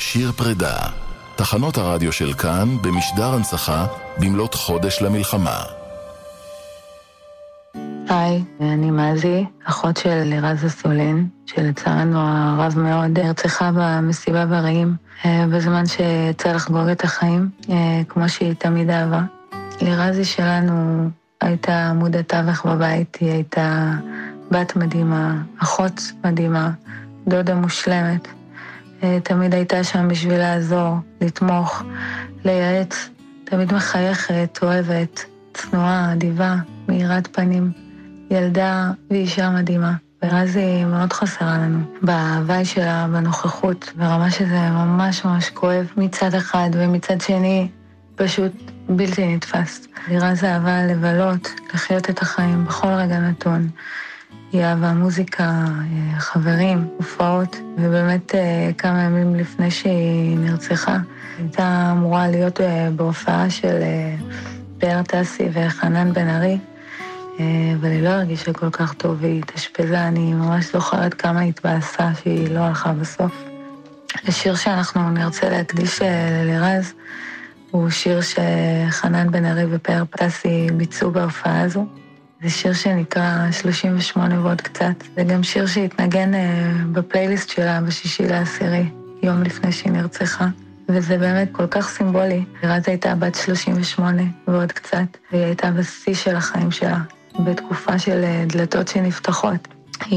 שיר פרידה. תחנות הרדיו של כאן במשדר הנצחה במלאת חודש למלחמה. היי, אני מזי, אחות של רז אסולין, שלצערנו הרב מאוד הרצחה במסיבה ברעים, בזמן שיצא לחגוג את החיים, כמו שהיא תמיד אהבה. לרזי שלנו הייתה עמוד התווך בבית, היא הייתה בת מדהימה, אחות מדהימה, דודה מושלמת. תמיד הייתה שם בשביל לעזור, לתמוך, לייעץ, תמיד מחייכת, אוהבת, צנועה, אדיבה, מאירת פנים. ילדה ואישה מדהימה, ורזי מאוד חסרה לנו בהוואי שלה, בנוכחות, ברמה שזה ממש ממש כואב מצד אחד, ומצד שני פשוט בלתי נתפס. רז אהבה לבלות, לחיות את החיים בכל רגע נתון. היא אהבה מוזיקה, חברים, הופעות, ובאמת כמה ימים לפני שהיא נרצחה, הייתה אמורה להיות בהופעה של פאר טסי וחנן בן ארי, אבל היא לא הרגישה כל כך טוב, והיא התאשפזה. אני ממש זוכרת כמה התבאסה שהיא לא הלכה בסוף. השיר שאנחנו נרצה להקדיש לרז, הוא שיר שחנן בן ארי ופאר טסי ביצעו בהופעה הזו. זה שיר שנקרא 38 ועוד קצת. זה גם שיר שהתנגן בפלייליסט שלה ב6/10, יום לפני שהיא נרצחה. וזה באמת כל כך סימבולי. רז הייתה בת 38 ועוד קצת, והיא הייתה בשיא של החיים שלה, בתקופה של דלתות שנפתחות.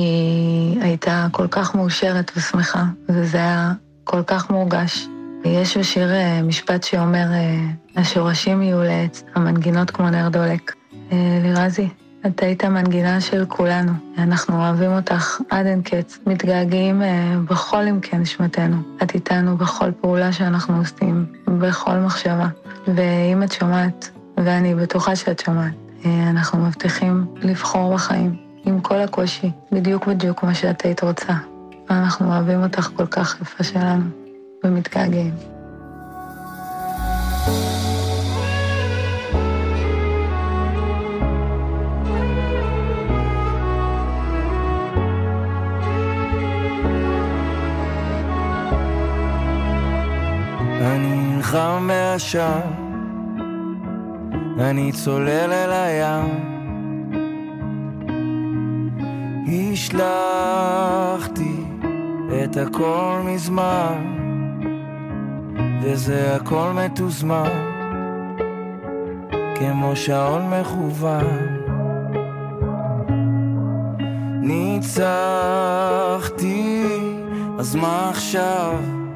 היא הייתה כל כך מאושרת ושמחה, וזה היה כל כך מורגש. יש בשיר משפט שאומר, השורשים יהיו לעץ, המנגינות כמו נר דולק. לרזי, את היית מנגינה של כולנו. אנחנו אוהבים אותך עד אין קץ, מתגעגעים בכל עמקי נשמתנו. את איתנו בכל פעולה שאנחנו עושים, בכל מחשבה. ואם את שומעת, ואני בטוחה שאת שומעת, אנחנו מבטיחים לבחור בחיים, עם כל הקושי, בדיוק מה שאת היית רוצה. ואנחנו אוהבים אותך כל כך יפה שלנו, ומתגעגעים. אני נלחם מהשם, אני צולל אל הים, השלחתי את הכל מזמן, וזה הכל מתוזמן, כמו שעון מכוון. ניצחתי, אז מה עכשיו?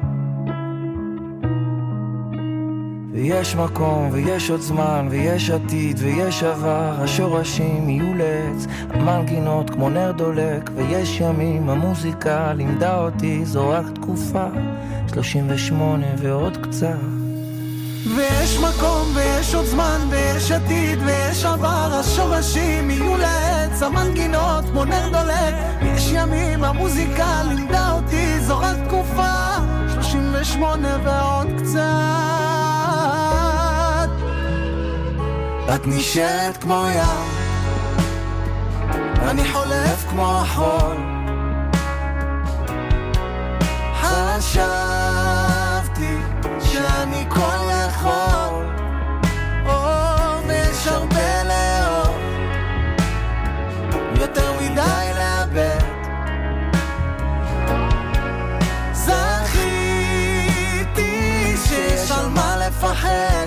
ויש מקום, ויש עוד זמן, ויש עתיד, ויש עבר. השורשים יהיו לעץ, המנגינות כמו נר דולק. ויש ימים, המוזיקה לימדה אותי, זו רק תקופה, 38 ועוד קצת. ויש מקום, ויש עוד זמן, ויש עתיד, ויש עבר. השורשים יהיו לעץ, המנגינות כמו נר דולק. ויש ימים, המוזיקה לימדה אותי, זו רק תקופה, 38 ועוד קצת. את נשארת כמו ים, אני חולף כמו החול. חשבתי שאני כל יכול, ויש הרבה לאור, יותר מדי לאבד. זכיתי שיש על מה לפחד.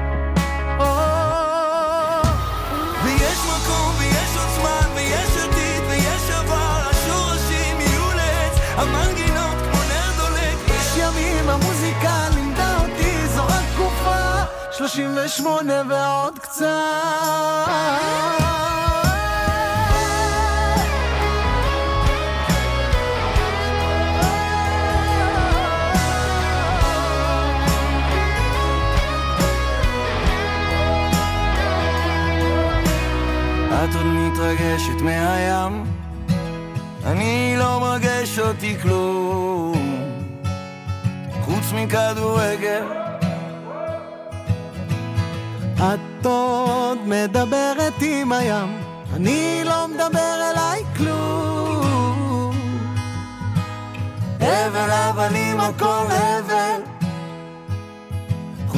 ויש מקום, ויש עוד זמן, ויש עתיד, ויש עבר. השורשים יהיו לעץ, המנגינות כמו נר דולק. יש ימים, המוזיקה לימדה אותי, זו רק תקופה, 38 ועוד קצת. את עוד מתרגשת מהים, אני לא מרגש אותי כלום, חוץ מכדורגל. את עוד מדברת עם הים, אני לא מדבר אליי כלום. הבל הבלים הכל הבל,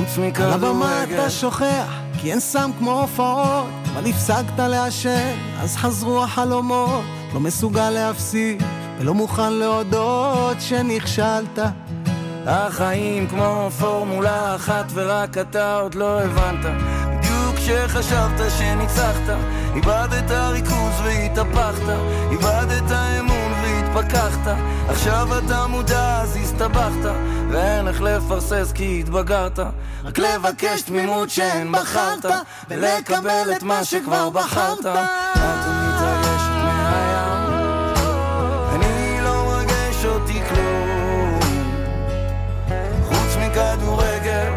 חוץ מכדורגל. על הבמה אתה שוכח, כי אין סם כמו הופעות, אבל הפסקת לעשן, אז חזרו החלומות. לא מסוגל להפסיק, ולא מוכן להודות שנכשלת. החיים כמו פורמולה אחת ורק אתה עוד לא הבנת. בדיוק כשחשבת שניצחת, איבדת ריכוז והתהפכת, איבדת אמון והתפכחת. עכשיו אתה מודע אז הסתבכת, ואין איך לפרסס כי התבגרת. רק לבקש תמימות שאין בחרת, ולקבל את מה שכבר בחרת. אתה מתרגשת מהים, אני לא מרגש אותי כלום חוץ מכדורגל.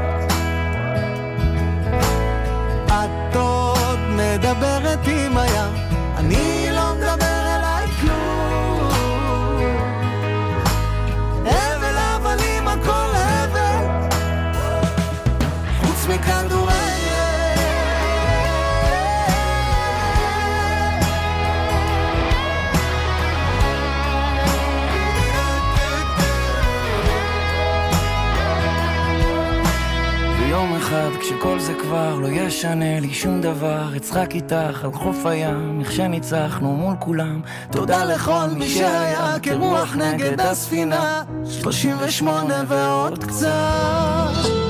את עוד מדברת עם הים, אני לא מדבר אליי כלום. אבל הבלים הכל הבל חוץ מכדורגל. יום אחד כשכל זה כבר לא ישנה לי שום דבר, אצחק איתך על חוף הים איך שניצחנו מול כולם. תודה לכל מי שהיה כרוח נגד הספינה, 38 ועוד קצת.